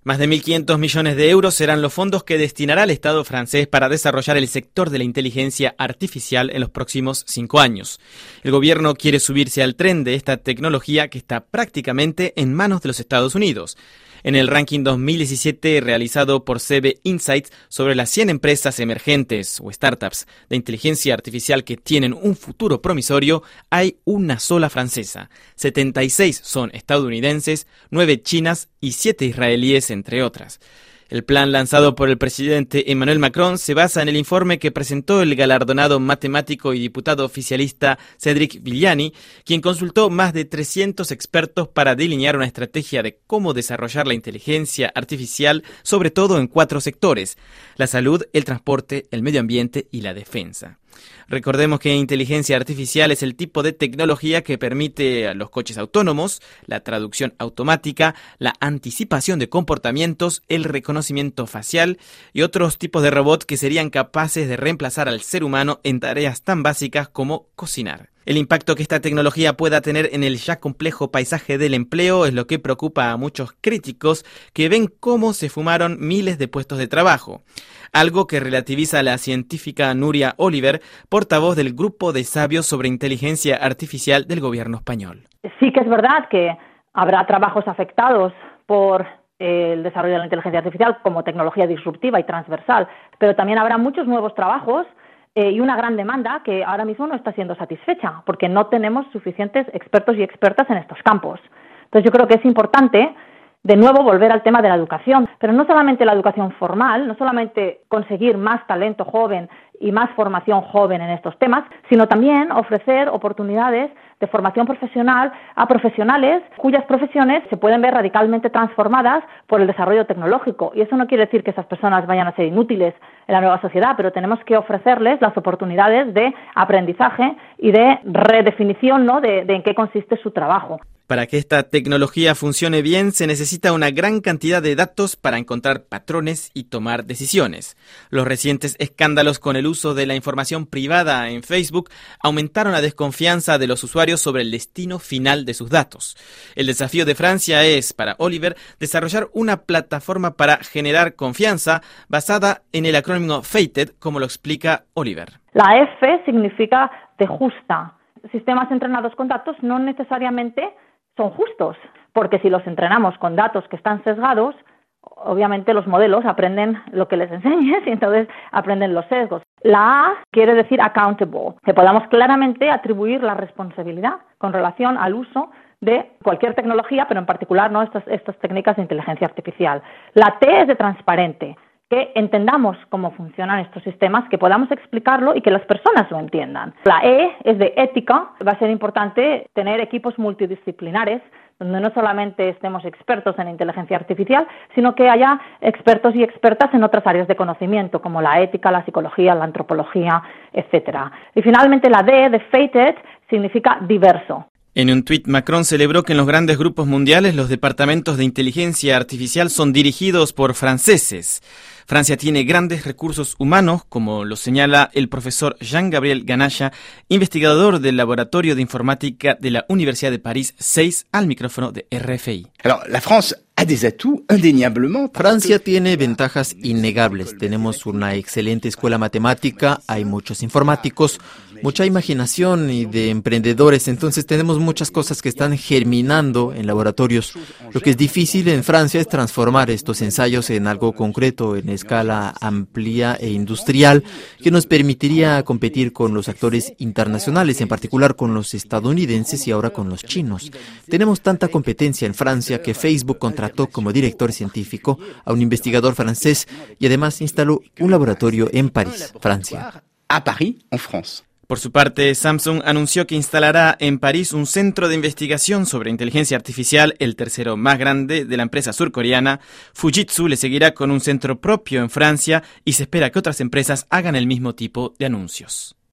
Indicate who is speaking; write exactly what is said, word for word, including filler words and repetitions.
Speaker 1: Más de mil quinientos millones de euros serán los fondos que destinará el Estado francés para desarrollar el sector de la inteligencia artificial en los próximos cinco años. El gobierno quiere subirse al tren de esta tecnología que está prácticamente en manos de los Estados Unidos. En el ranking dos mil diecisiete realizado por C B Insights sobre las cien empresas emergentes o startups de inteligencia artificial que tienen un futuro promisorio, hay una sola francesa. setenta y seis son estadounidenses, nueve chinas y siete israelíes, entre otras. El plan lanzado por el presidente Emmanuel Macron se basa en el informe que presentó el galardonado matemático y diputado oficialista Cédric Villani, quien consultó más de trescientos expertos para delinear una estrategia de cómo desarrollar la inteligencia artificial, sobre todo en cuatro sectores: la salud, el transporte, el medio ambiente y la defensa. Recordemos que inteligencia artificial es el tipo de tecnología que permite a los coches autónomos, la traducción automática, la anticipación de comportamientos, el reconocimiento facial y otros tipos de robots que serían capaces de reemplazar al ser humano en tareas tan básicas como cocinar. El impacto que esta tecnología pueda tener en el ya complejo paisaje del empleo es lo que preocupa a muchos críticos que ven cómo se fumaron miles de puestos de trabajo. Algo que relativiza la científica Núria Oliver, portavoz del Grupo de Sabios sobre Inteligencia Artificial del gobierno español.
Speaker 2: Sí que es verdad que habrá trabajos afectados por el desarrollo de la inteligencia artificial como tecnología disruptiva y transversal, pero también habrá muchos nuevos trabajos eh, y una gran demanda que ahora mismo no está siendo satisfecha porque no tenemos suficientes expertos y expertas en estos campos. Entonces yo creo que es importante de nuevo volver al tema de la educación, pero no solamente la educación formal, no solamente conseguir más talento joven y más formación joven en estos temas, sino también ofrecer oportunidades de formación profesional a profesionales cuyas profesiones se pueden ver radicalmente transformadas por el desarrollo tecnológico. Y eso no quiere decir que esas personas vayan a ser inútiles en la nueva sociedad, pero tenemos que ofrecerles las oportunidades de aprendizaje y de redefinición, ¿no?, de, de en qué consiste su trabajo.
Speaker 1: Para que esta tecnología funcione bien, se necesita una gran cantidad de datos para encontrar patrones y tomar decisiones. Los recientes escándalos con el uso de la información privada en Facebook aumentaron la desconfianza de los usuarios sobre el destino final de sus datos. El desafío de Francia es, para Oliver, desarrollar una plataforma para generar confianza basada en el acrónimo FATED, como lo explica Oliver.
Speaker 2: La F significa de justa. Sistemas entrenados con datos no necesariamente son justos, porque si los entrenamos con datos que están sesgados, obviamente los modelos aprenden lo que les enseñes y entonces aprenden los sesgos. La A quiere decir accountable, que podamos claramente atribuir la responsabilidad con relación al uso de cualquier tecnología, pero en particular no estas, estas técnicas de inteligencia artificial. La T es de transparente, que entendamos cómo funcionan estos sistemas, que podamos explicarlo y que las personas lo entiendan. La E es de ética. Va a ser importante tener equipos multidisciplinares donde no solamente estemos expertos en inteligencia artificial, sino que haya expertos y expertas en otras áreas de conocimiento, como la ética, la psicología, la antropología, etcétera. Y finalmente la D de FATED significa diverso.
Speaker 1: En un tuit, Macron celebró que en los grandes grupos mundiales los departamentos de inteligencia artificial son dirigidos por franceses. Francia tiene grandes recursos humanos, como lo señala el profesor Jean-Gabriel Ganaya, investigador del Laboratorio de Informática de la Universidad de París seis, al micrófono de R F I.
Speaker 3: Alors, la France a des atouts indéniablement.
Speaker 4: Francia tiene ventajas innegables. Tenemos una excelente escuela matemática, hay muchos informáticos, mucha imaginación y de emprendedores, entonces tenemos muchas cosas que están germinando en laboratorios. Lo que es difícil en Francia es transformar estos ensayos en algo concreto, en escala amplia e industrial, que nos permitiría competir con los actores internacionales, en particular con los estadounidenses y ahora con los chinos. Tenemos tanta competencia en Francia que Facebook contrató como director científico a un investigador francés y además instaló un laboratorio en París, Francia.
Speaker 3: A París, en France.
Speaker 1: Por su parte, Samsung anunció que instalará en París un centro de investigación sobre inteligencia artificial, el tercero más grande de la empresa surcoreana. Fujitsu le seguirá con un centro propio en Francia y se espera que otras empresas hagan el mismo tipo de anuncios.